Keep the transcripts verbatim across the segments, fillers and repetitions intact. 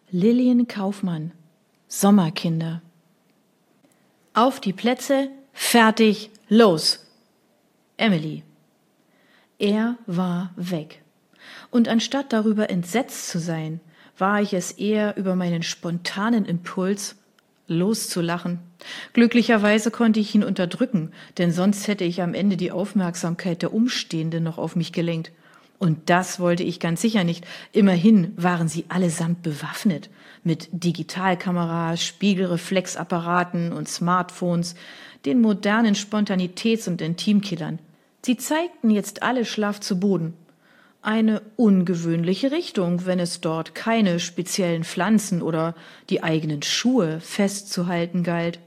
Lillian Kaufmann, Sommerkinder. Auf die Plätze, fertig, los! Emily. Er war weg. Und anstatt darüber entsetzt zu sein, war ich es eher über meinen spontanen Impuls, loszulachen. Glücklicherweise konnte ich ihn unterdrücken, denn sonst hätte ich am Ende die Aufmerksamkeit der Umstehenden noch auf mich gelenkt. Und das wollte ich ganz sicher nicht. Immerhin waren sie allesamt bewaffnet mit Digitalkameras, Spiegelreflexapparaten und Smartphones, den modernen Spontanitäts- und Intimkillern. Sie zeigten jetzt alle schlaff zu Boden. Eine ungewöhnliche Richtung, wenn es dort keine speziellen Pflanzen oder die eigenen Schuhe festzuhalten galt.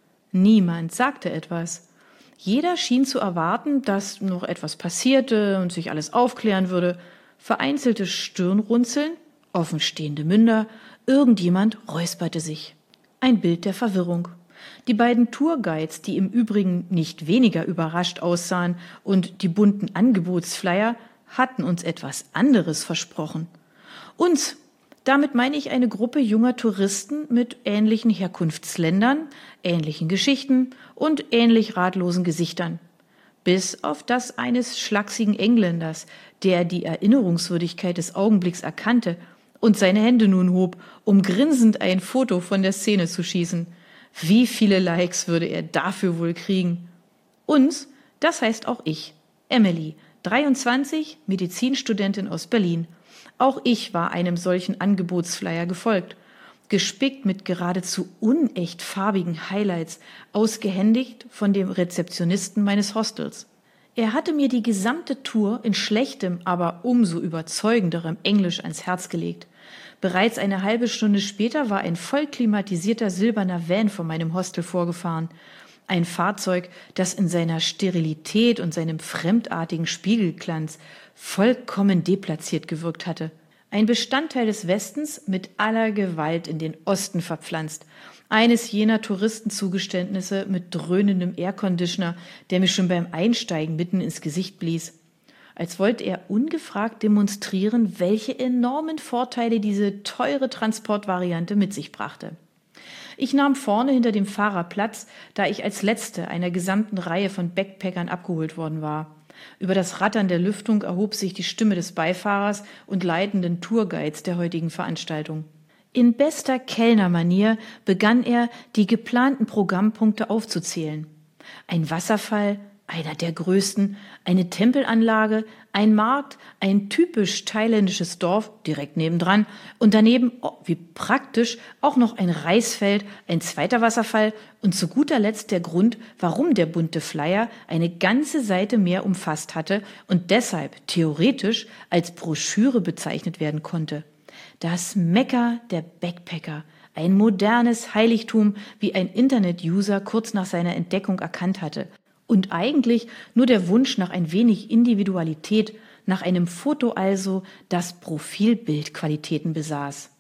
Niemand sagte etwas. Jeder schien zu erwarten, dass noch etwas passierte und sich alles aufklären würde. Vereinzelte Stirnrunzeln, offenstehende Münder, irgendjemand räusperte sich. Ein Bild der Verwirrung. Die beiden Tourguides, die im Übrigen nicht weniger überrascht aussahen, und die bunten Angebotsflyer hatten uns etwas anderes versprochen. Uns, damit meine ich eine Gruppe junger Touristen mit ähnlichen Herkunftsländern, ähnlichen Geschichten und ähnlich ratlosen Gesichtern. Bis auf das eines schlachsigen Engländers, der die Erinnerungswürdigkeit des Augenblicks erkannte und seine Hände nun hob, um grinsend ein Foto von der Szene zu schießen. Wie viele Likes würde er dafür wohl kriegen? Uns, das heißt auch ich, Emily, dreiundzwanzig, Medizinstudentin aus Berlin. Auch ich war einem solchen Angebotsflyer gefolgt, gespickt mit geradezu unecht farbigen Highlights, ausgehändigt von dem Rezeptionisten meines Hostels. Er hatte mir die gesamte Tour in schlechtem, aber umso überzeugenderem Englisch ans Herz gelegt. Bereits eine halbe Stunde später war ein voll klimatisierter silberner Van vor meinem Hostel vorgefahren. Ein Fahrzeug, das in seiner Sterilität und seinem fremdartigen Spiegelglanz vollkommen deplatziert gewirkt hatte. Ein Bestandteil des Westens mit aller Gewalt in den Osten verpflanzt. Eines jener Touristenzugeständnisse mit dröhnendem Airconditioner, der mir schon beim Einsteigen mitten ins Gesicht blies. Als wollte er ungefragt demonstrieren, welche enormen Vorteile diese teure Transportvariante mit sich brachte. Ich nahm vorne hinter dem Fahrer Platz, da ich als Letzte einer gesamten Reihe von Backpackern abgeholt worden war. Über das Rattern der Lüftung erhob sich die Stimme des Beifahrers und leitenden Tourguides der heutigen Veranstaltung. In bester Kellnermanier begann er, die geplanten Programmpunkte aufzuzählen. Ein Wasserfall, einer der größten, eine Tempelanlage, ein Markt, ein typisch thailändisches Dorf direkt nebendran und daneben, oh, wie praktisch, auch noch ein Reisfeld, ein zweiter Wasserfall und zu guter Letzt der Grund, warum der bunte Flyer eine ganze Seite mehr umfasst hatte und deshalb theoretisch als Broschüre bezeichnet werden konnte. Das Mekka der Backpacker, ein modernes Heiligtum, wie ein Internet-User kurz nach seiner Entdeckung erkannt hatte. Und eigentlich nur der Wunsch nach ein wenig Individualität, nach einem Foto also, das Profilbildqualitäten besaß.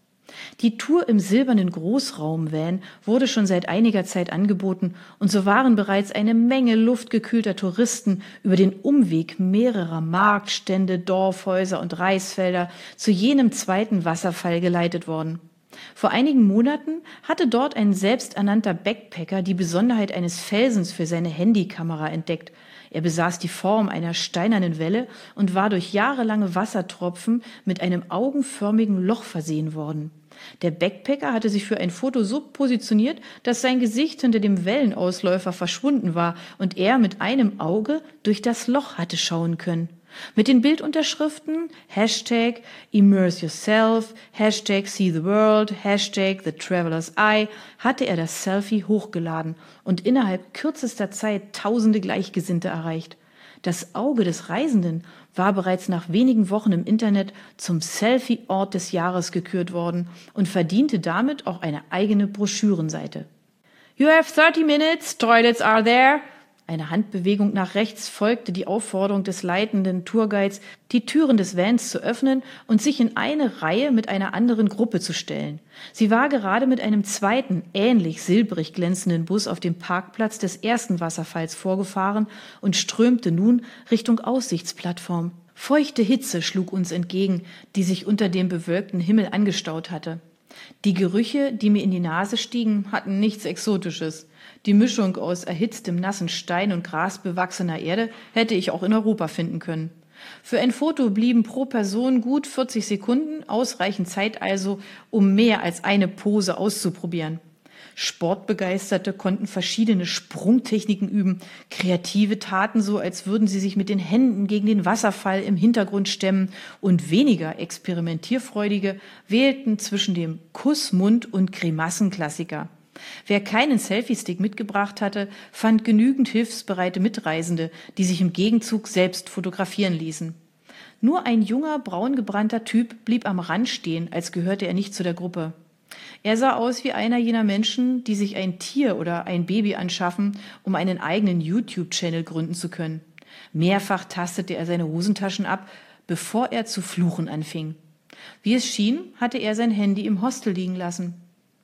Die Tour im silbernen Großraumvan wurde schon seit einiger Zeit angeboten und so waren bereits eine Menge luftgekühlter Touristen über den Umweg mehrerer Marktstände, Dorfhäuser und Reisfelder zu jenem zweiten Wasserfall geleitet worden. Vor einigen Monaten hatte dort ein selbsternannter Backpacker die Besonderheit eines Felsens für seine Handykamera entdeckt. Er besaß die Form einer steinernen Welle und war durch jahrelange Wassertropfen mit einem augenförmigen Loch versehen worden. Der Backpacker hatte sich für ein Foto so positioniert, dass sein Gesicht hinter dem Wellenausläufer verschwunden war und er mit einem Auge durch das Loch hatte schauen können. Mit den Bildunterschriften Hashtag Immerse Yourself, Hashtag See the World, Hashtag The Traveler's Eye hatte er das Selfie hochgeladen und innerhalb kürzester Zeit tausende Gleichgesinnte erreicht. Das Auge des Reisenden war bereits nach wenigen Wochen im Internet zum Selfie-Ort des Jahres gekürt worden und verdiente damit auch eine eigene Broschürenseite. You have thirty minutes, toilets are there. Eine Handbewegung nach rechts folgte die Aufforderung des leitenden Tourguides, die Türen des Vans zu öffnen und sich in eine Reihe mit einer anderen Gruppe zu stellen. Sie war gerade mit einem zweiten, ähnlich silbrig glänzenden Bus auf dem Parkplatz des ersten Wasserfalls vorgefahren und strömte nun Richtung Aussichtsplattform. Feuchte Hitze schlug uns entgegen, die sich unter dem bewölkten Himmel angestaut hatte. Die Gerüche, die mir in die Nase stiegen, hatten nichts Exotisches. Die Mischung aus erhitztem nassen Stein und grasbewachsener Erde hätte ich auch in Europa finden können. Für ein Foto blieben pro Person gut vierzig Sekunden, ausreichend Zeit also, um mehr als eine Pose auszuprobieren. Sportbegeisterte konnten verschiedene Sprungtechniken üben. Kreative taten so, als würden sie sich mit den Händen gegen den Wasserfall im Hintergrund stemmen, und weniger experimentierfreudige wählten zwischen dem Kussmund und Grimassenklassiker. Wer keinen Selfie-Stick mitgebracht hatte, fand genügend hilfsbereite Mitreisende, die sich im Gegenzug selbst fotografieren ließen. Nur ein junger, braungebrannter Typ blieb am Rand stehen, als gehörte er nicht zu der Gruppe. Er sah aus wie einer jener Menschen, die sich ein Tier oder ein Baby anschaffen, um einen eigenen YouTube-Channel gründen zu können. Mehrfach tastete er seine Hosentaschen ab, bevor er zu fluchen anfing. Wie es schien, hatte er sein Handy im Hostel liegen lassen.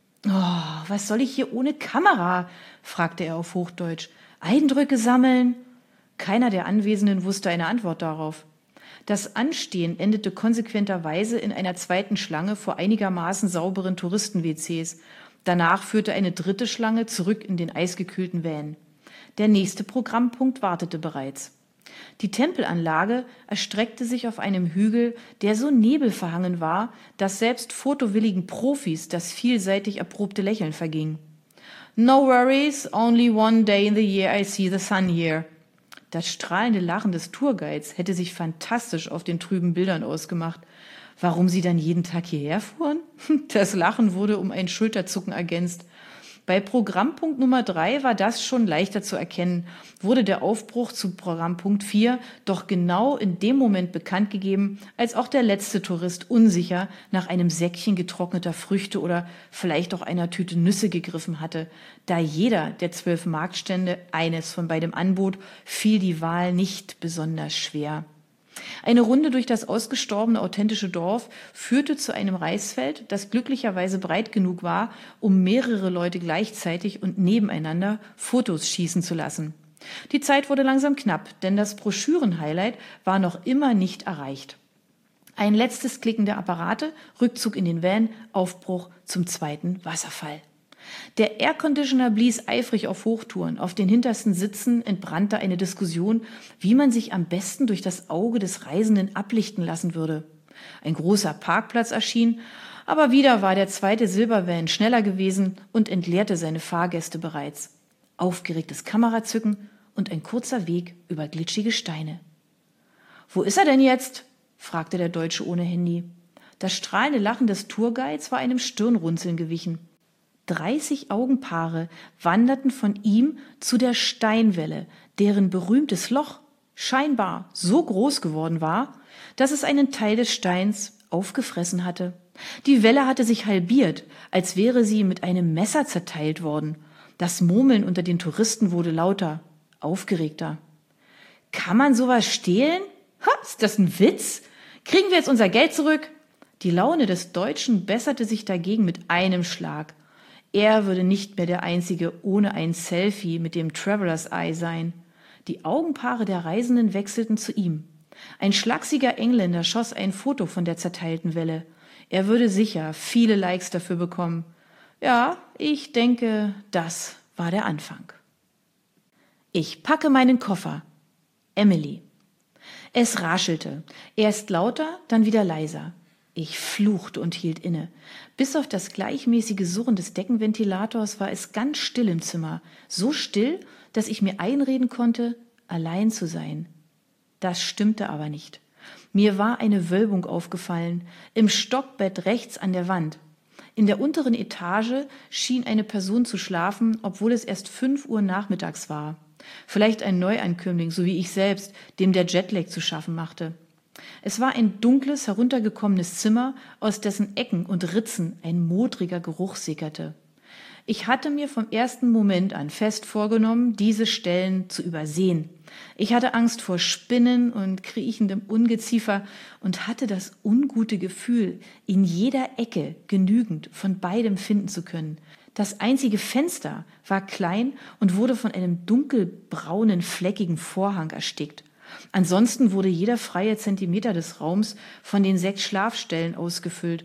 »Oh, was soll ich hier ohne Kamera?« fragte er auf Hochdeutsch. »Eindrücke sammeln?« Keiner der Anwesenden wusste eine Antwort darauf. Das Anstehen endete konsequenterweise in einer zweiten Schlange vor einigermaßen sauberen Touristen-W Cs. Danach führte eine dritte Schlange zurück in den eisgekühlten Van. Der nächste Programmpunkt wartete bereits. Die Tempelanlage erstreckte sich auf einem Hügel, der so nebelverhangen war, dass selbst fotowilligen Profis das vielseitig erprobte Lächeln verging. »No worries, only one day in the year I see the sun here.« Das strahlende Lachen des Tourguides hätte sich fantastisch auf den trüben Bildern ausgemacht. Warum sie dann jeden Tag hierher fuhren? Das Lachen wurde um ein Schulterzucken ergänzt. Bei Programmpunkt Nummer drei war das schon leichter zu erkennen, wurde der Aufbruch zu Programmpunkt vier doch genau in dem Moment bekannt gegeben, als auch der letzte Tourist unsicher nach einem Säckchen getrockneter Früchte oder vielleicht auch einer Tüte Nüsse gegriffen hatte. Da jeder der zwölf Marktstände eines von beidem anbot, fiel die Wahl nicht besonders schwer. Eine Runde durch das ausgestorbene authentische Dorf führte zu einem Reisfeld, das glücklicherweise breit genug war, um mehrere Leute gleichzeitig und nebeneinander Fotos schießen zu lassen. Die Zeit wurde langsam knapp, denn das Broschüren-Highlight war noch immer nicht erreicht. Ein letztes Klicken der Apparate, Rückzug in den Van, Aufbruch zum zweiten Wasserfall. Der Airconditioner blies eifrig auf Hochtouren. Auf den hintersten Sitzen entbrannte eine Diskussion, wie man sich am besten durch das Auge des Reisenden ablichten lassen würde. Ein großer Parkplatz erschien, aber wieder war der zweite Silbervan schneller gewesen und entleerte seine Fahrgäste bereits. Aufgeregtes Kamerazücken und ein kurzer Weg über glitschige Steine. »Wo ist er denn jetzt?« fragte der Deutsche ohne Handy. Das strahlende Lachen des Tourguides war einem Stirnrunzeln gewichen. Dreißig Augenpaare wanderten von ihm zu der Steinwelle, deren berühmtes Loch scheinbar so groß geworden war, dass es einen Teil des Steins aufgefressen hatte. Die Welle hatte sich halbiert, als wäre sie mit einem Messer zerteilt worden. Das Murmeln unter den Touristen wurde lauter, aufgeregter. »Kann man sowas stehlen? Ha, ist das ein Witz? Kriegen wir jetzt unser Geld zurück?« Die Laune des Deutschen besserte sich dagegen mit einem Schlag. Er würde nicht mehr der Einzige ohne ein Selfie mit dem Traveler's Eye sein. Die Augenpaare der Reisenden wechselten zu ihm. Ein schlachsiger Engländer schoss ein Foto von der zerteilten Welle. Er würde sicher viele Likes dafür bekommen. Ja, ich denke, das war der Anfang. Ich packe meinen Koffer. Emily. Es raschelte. Erst lauter, dann wieder leiser. Ich fluchte und hielt inne. Bis auf das gleichmäßige Surren des Deckenventilators war es ganz still im Zimmer. So still, dass ich mir einreden konnte, allein zu sein. Das stimmte aber nicht. Mir war eine Wölbung aufgefallen, im Stockbett rechts an der Wand. In der unteren Etage schien eine Person zu schlafen, obwohl es erst fünf Uhr nachmittags war. Vielleicht ein Neuankömmling, so wie ich selbst, dem der Jetlag zu schaffen machte. Es war ein dunkles, heruntergekommenes Zimmer, aus dessen Ecken und Ritzen ein modriger Geruch sickerte. Ich hatte mir vom ersten Moment an fest vorgenommen, diese Stellen zu übersehen. Ich hatte Angst vor Spinnen und kriechendem Ungeziefer und hatte das ungute Gefühl, in jeder Ecke genügend von beidem finden zu können. Das einzige Fenster war klein und wurde von einem dunkelbraunen, fleckigen Vorhang erstickt. Ansonsten wurde jeder freie Zentimeter des Raums von den sechs Schlafstellen ausgefüllt.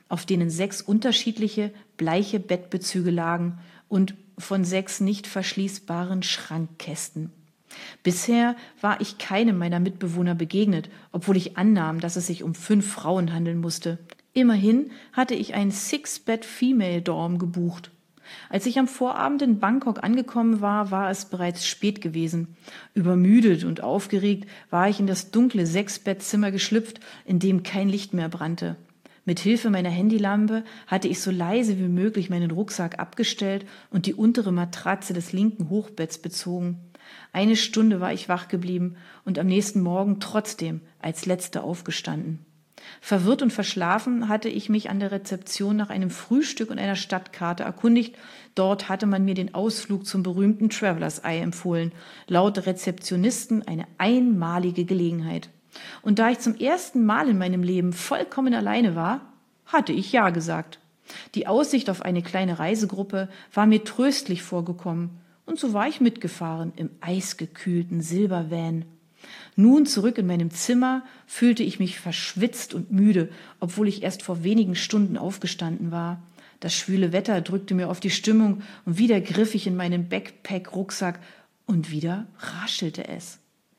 auf denen sechs unterschiedliche, bleiche Bettbezüge lagen und von sechs nicht verschließbaren Schrankkästen. Bisher war ich keinem meiner Mitbewohner begegnet, obwohl ich annahm, dass es sich um fünf Frauen handeln musste. Immerhin hatte ich ein Six-Bed-Female-Dorm gebucht. Als ich am Vorabend in Bangkok angekommen war, war es bereits spät gewesen. Übermüdet und aufgeregt war ich in das dunkle Sechs-Bett-Zimmer geschlüpft, in dem kein Licht mehr brannte. Mit Hilfe meiner Handylampe hatte ich so leise wie möglich meinen Rucksack abgestellt und die untere Matratze des linken Hochbetts bezogen. Eine Stunde war ich wach geblieben und am nächsten Morgen trotzdem als Letzte aufgestanden. Verwirrt und verschlafen hatte ich mich an der Rezeption nach einem Frühstück und einer Stadtkarte erkundigt. Dort hatte man mir den Ausflug zum berühmten Travelers Eye empfohlen. Laut Rezeptionisten eine einmalige Gelegenheit. Und da ich zum ersten Mal in meinem Leben vollkommen alleine war, hatte ich ja gesagt. Die Aussicht auf eine kleine Reisegruppe war mir tröstlich vorgekommen. Und so war ich mitgefahren im eisgekühlten Silbervan. Nun zurück in meinem Zimmer fühlte ich mich verschwitzt und müde, obwohl ich erst vor wenigen Stunden aufgestanden war. Das schwüle Wetter drückte mir auf die Stimmung und wieder griff ich in meinen Backpack-Rucksack und wieder raschelte es.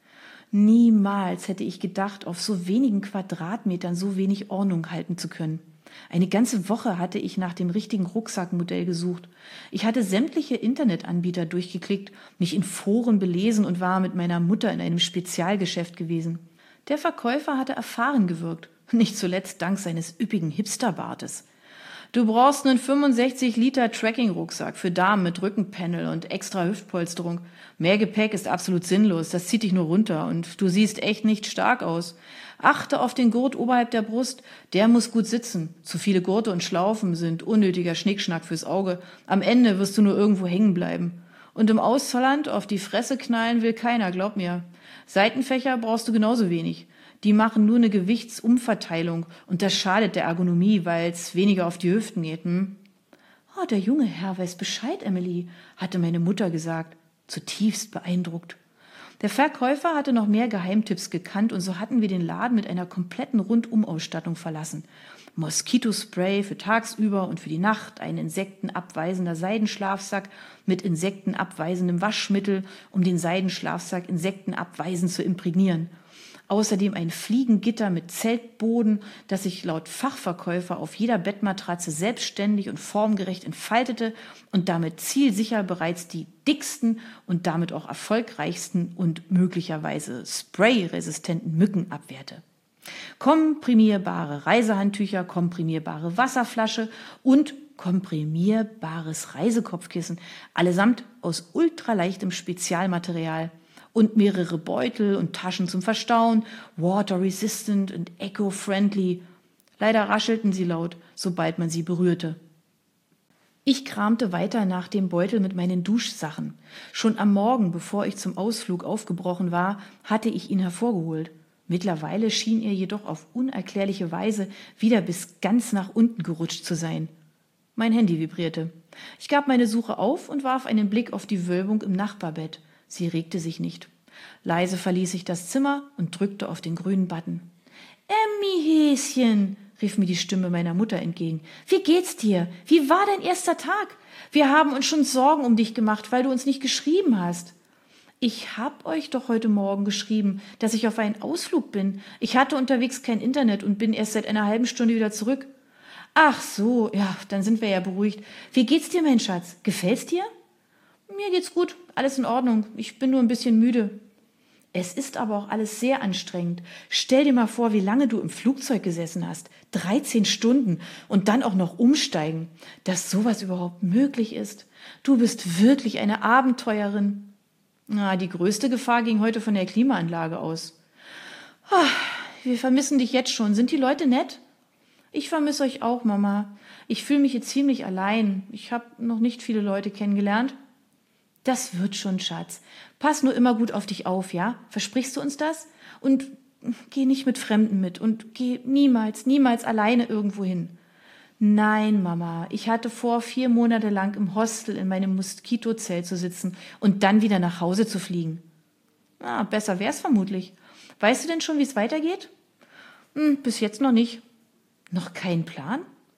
Niemals hätte ich gedacht, auf so wenigen Quadratmetern so wenig Ordnung halten zu können. Eine ganze Woche hatte ich nach dem richtigen Rucksackmodell gesucht. Ich hatte sämtliche Internetanbieter durchgeklickt, mich in Foren belesen und war mit meiner Mutter in einem Spezialgeschäft gewesen. Der Verkäufer hatte erfahren gewirkt, nicht zuletzt dank seines üppigen Hipsterbartes. Du brauchst einen fünfundsechzig Liter Trekking-Rucksack für Damen mit Rückenpanel und extra Hüftpolsterung. Mehr Gepäck ist absolut sinnlos, das zieht dich nur runter und du siehst echt nicht stark aus. Achte auf den Gurt oberhalb der Brust, der muss gut sitzen. Zu viele Gurte und Schlaufen sind unnötiger Schnickschnack fürs Auge. Am Ende wirst du nur irgendwo hängen bleiben. Und im Auszollland auf die Fresse knallen will keiner, glaub mir. Seitenfächer brauchst du genauso wenig. Die machen nur eine Gewichtsumverteilung und das schadet der Ergonomie, weil es weniger auf die Hüften geht. Hm? Oh, der junge Herr weiß Bescheid, Emily, hatte meine Mutter gesagt, zutiefst beeindruckt. Der Verkäufer hatte noch mehr Geheimtipps gekannt und so hatten wir den Laden mit einer kompletten Rundumausstattung verlassen. Moskitospray für tagsüber und für die Nacht, ein insektenabweisender Seidenschlafsack mit insektenabweisendem Waschmittel, um den Seidenschlafsack insektenabweisend zu imprägnieren. Außerdem ein Fliegengitter mit Zeltboden, das sich laut Fachverkäufer auf jeder Bettmatratze selbstständig und formgerecht entfaltete und damit zielsicher bereits die dicksten und damit auch erfolgreichsten und möglicherweise sprayresistenten Mücken abwehrte. Komprimierbare Reisehandtücher, komprimierbare Wasserflasche und komprimierbares Reisekopfkissen, allesamt aus ultraleichtem Spezialmaterial. Und mehrere Beutel und Taschen zum Verstauen, water-resistant und eco-friendly. Leider raschelten sie laut, sobald man sie berührte. Ich kramte weiter nach dem Beutel mit meinen Duschsachen. Schon am Morgen, bevor ich zum Ausflug aufgebrochen war, hatte ich ihn hervorgeholt. Mittlerweile schien er jedoch auf unerklärliche Weise wieder bis ganz nach unten gerutscht zu sein. Mein Handy vibrierte. Ich gab meine Suche auf und warf einen Blick auf die Wölbung im Nachbarbett. Sie regte sich nicht. Leise verließ ich das Zimmer und drückte auf den grünen Button. »Emmy, Häschen«, rief mir die Stimme meiner Mutter entgegen. »Wie geht's dir? Wie war dein erster Tag? Wir haben uns schon Sorgen um dich gemacht, weil du uns nicht geschrieben hast.« »Ich hab euch doch heute Morgen geschrieben, dass ich auf einen Ausflug bin. Ich hatte unterwegs kein Internet und bin erst seit einer halben Stunde wieder zurück.« »Ach so, ja, dann sind wir ja beruhigt. Wie geht's dir, mein Schatz? Gefällt's dir?« »Mir geht's gut, alles in Ordnung. Ich bin nur ein bisschen müde.« »Es ist aber auch alles sehr anstrengend. Stell dir mal vor, wie lange du im Flugzeug gesessen hast. dreizehn Stunden und dann auch noch umsteigen. Dass sowas überhaupt möglich ist. Du bist wirklich eine Abenteuerin.« Na, die größte Gefahr ging heute von der Klimaanlage aus. Ah, wir vermissen dich jetzt schon. Sind die Leute nett?« »Ich vermisse euch auch, Mama. Ich fühle mich jetzt ziemlich allein. Ich habe noch nicht viele Leute kennengelernt.« »Das wird schon, Schatz. Pass nur immer gut auf dich auf, ja? Versprichst du uns das? Und geh nicht mit Fremden mit und geh niemals, niemals alleine irgendwo hin.« »Nein, Mama, ich hatte vor, vier Monate lang im Hostel in meinem Moskitozelt zu sitzen und dann wieder nach Hause zu fliegen.« »Ah, besser wär's vermutlich. Weißt du denn schon, wie es weitergeht?« »Hm, bis jetzt noch nicht.« »Noch keinen Plan?«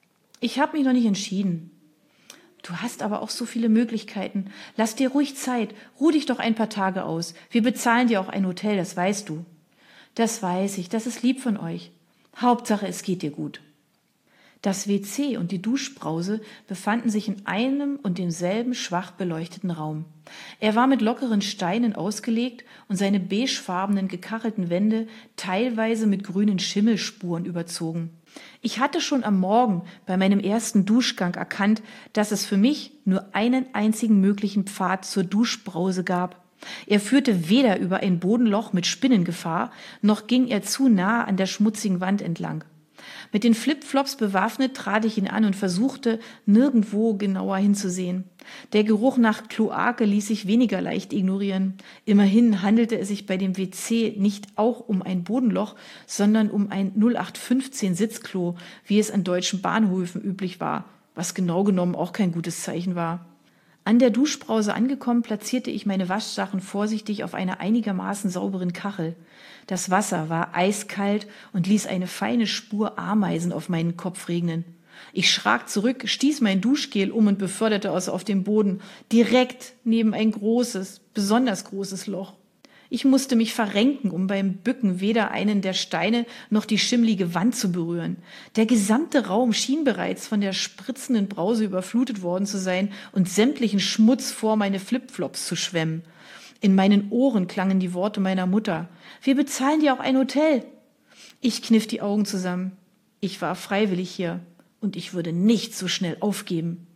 Ich habe mich noch nicht entschieden. Du hast aber auch so viele Möglichkeiten. Lass dir ruhig Zeit. Ruh dich doch ein paar Tage aus. Wir bezahlen dir auch ein Hotel, das weißt du. Das weiß ich, das ist lieb von euch. Hauptsache, es geht dir gut. Das W C und die Duschbrause befanden sich in einem und demselben schwach beleuchteten Raum. Er war mit lockeren Steinen ausgelegt und seine beigefarbenen gekachelten Wände teilweise mit grünen Schimmelspuren überzogen. Ich hatte schon am Morgen bei meinem ersten Duschgang erkannt, dass es für mich nur einen einzigen möglichen Pfad zur Duschbrause gab. Er führte weder über ein Bodenloch mit Spinnengefahr, noch ging er zu nah an der schmutzigen Wand entlang. Mit den Flipflops bewaffnet trat ich ihn an und versuchte, nirgendwo genauer hinzusehen. Der Geruch nach Kloake ließ sich weniger leicht ignorieren. Immerhin handelte es sich bei dem W C nicht auch um ein Bodenloch, sondern um ein null acht fünfzehn Sitzklo, wie es an deutschen Bahnhöfen üblich war, was genau genommen auch kein gutes Zeichen war. An der Duschbrause angekommen, platzierte ich meine Waschsachen vorsichtig auf einer einigermaßen sauberen Kachel. Das Wasser war eiskalt und ließ eine feine Spur Ameisen auf meinen Kopf regnen. Ich schrak zurück, stieß mein Duschgel um und beförderte es auf den Boden, direkt neben ein großes, besonders großes Loch. Ich musste mich verrenken, um beim Bücken weder einen der Steine noch die schimmlige Wand zu berühren. Der gesamte Raum schien bereits von der spritzenden Brause überflutet worden zu sein und sämtlichen Schmutz vor meine Flipflops zu schwemmen. In meinen Ohren klangen die Worte meiner Mutter. Wir bezahlen dir auch ein Hotel. Ich kniff die Augen zusammen. Ich war freiwillig hier und ich würde nicht so schnell aufgeben.